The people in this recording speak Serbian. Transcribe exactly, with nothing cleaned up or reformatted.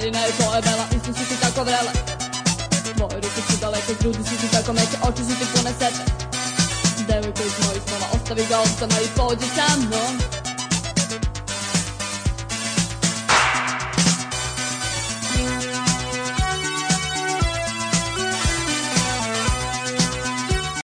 godine je tvoja bela, isto su ti tako vrele. Tvoje ruke su daleke, grudi su ti tako meke, oči su ti pune sebe. Devojko iz mojih snova, ostavi ga od sama i pođi sa mnom.